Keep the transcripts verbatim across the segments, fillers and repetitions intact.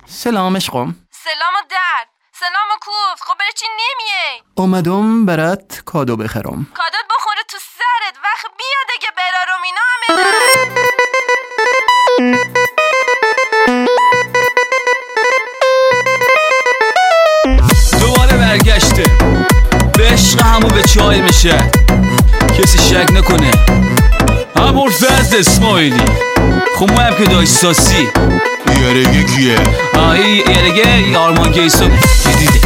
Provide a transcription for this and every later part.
سلام عشقم. سلام و درد. سلام و کوف. خب برای چی نمیای؟ اومدم برات کادو بخرم. کادوت بخوره تو سرت. وقت بیا دیگه برارم اینا همه دوباره برگشته به عشق همو به چای میشه، کسی شک نکنه همون فرد اسماعیلی. خب ما هم که داشت ساسی یارگه کیه؟ آهی یارگه آرمان گیسون جدیده.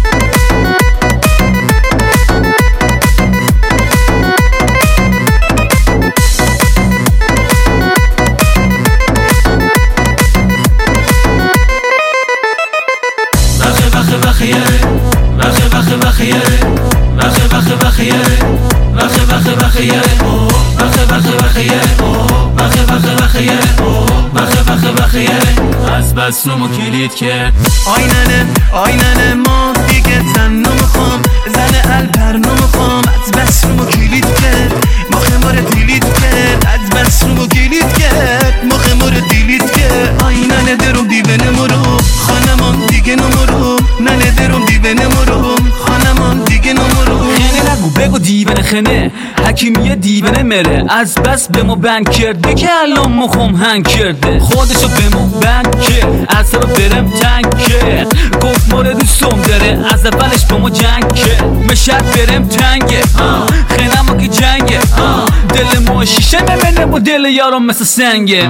بخه بخه بخه یاره بخه بخه بخه یاره بخه بخه بخه یاره بخه بخه بخه یاره بخه بخه بخه یاره بخه بخه بخه یاره بخه بخه بخه یاره از بس رومو کلید کرد. آیننه آیننه ما دیگه زن نمیخوام، زن الپر نمیخوام، از بس رومو کلید کرد. مخه ما رو دیلید کرد، از بس رومو کلید کرد. مخه ما رو دیلید کرد. آیننه درم دیوانه مرو خانمان دیگه نمرو، ننه درم دیوانه مرو خانمان دیگه نمرو. خنه نگو بگو دیوانه خنه، حکیمیه دیوانه مره. از بس به ما بند کرده که الان مخم هنگ کرده. خودشو به ما بند کرد، اصلا برم تنگ کرد. گفت مورد دوستم داره، از اولش با ما جنگ کرد. مشد برم تنگه خنه ما که جنگه. دل ما شیشه میمنه و دل یارم مثل سنگه.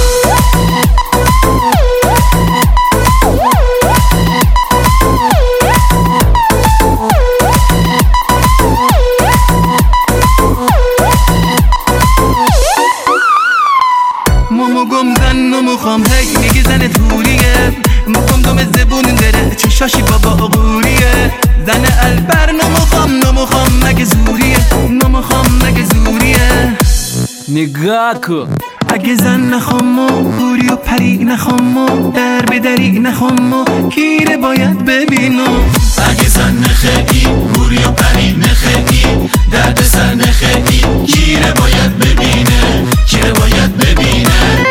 مامو گم زن نمیخوام، هی میگه زن توریه. مخم دوم زبون داره، چشاشی بابا غوریه. زن البر نمیخوام نمیخوام مگه زوریه، نمیخوام مگه زوریه. نگاه کن اگه زن نخوام و هوری و پری نخوام و در بدری نخوام و کیره باید ببینم. اگه زن نخیی گوری و پری نخیی درد سر نخیی کیره باید ببینه، کیره باید ببینه.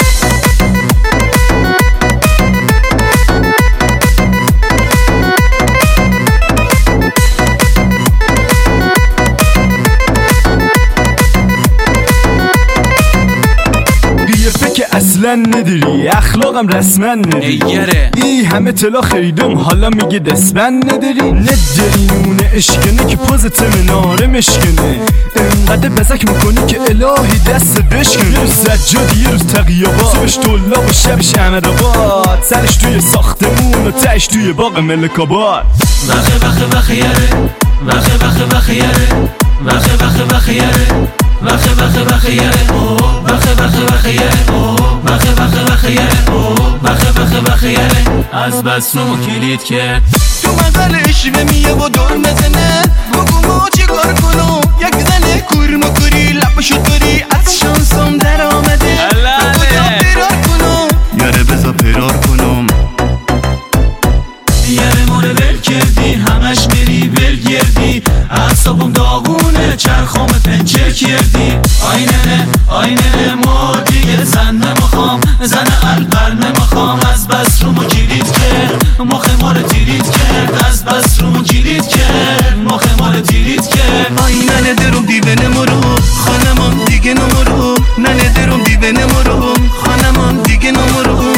که اصلا نداری اخلاقم رسما نداری. ایگره ای همه طلا خریدم حالا میگه دستبند نداری. نداری نونه اشکنه که پوزت مناره مشکنه. انقدر بزک میکنی که الهی دست بشکنه. یه روز سجاد یه روز تقیابات، صبحش طلاب و شبش احمدآباد. سرش توی ساختمون و تش توی باغ ملک‌آباد. بخه بخه بخه یاره بخه بخه بخه یاره بخه بخه بخه یاره بخه بخه بخه یاره بخه بخه بخه یاره بخه بخه بخه یاره بخه بخه بخه یاره از بس رومو کلید کرد. تو مقالش و میه و دور مزنه، بگو ما چی کار کنم. یک زنه کور مکوری لپشو داری، از شانسم در آمده. بگو تا پیرار کنم، یاره بزا پیرار کنم. یاره مونه ول کردی همش میری ول گردی. اعصابم داغونه چرخام پنچر کردی. آینه آینه ما دیگه زن نمیخوام، زن البر نمیخوام. از بس رومو کلید کرد، مخ ما رو تیرید کرد. از بس رومو کلید کرد، مخ ما رو تیرید کرد. آینه درم دیوانه مرو خانمان دیگه نمرو، ننه درم دیوانه مرو خانمان دیگه نمرو.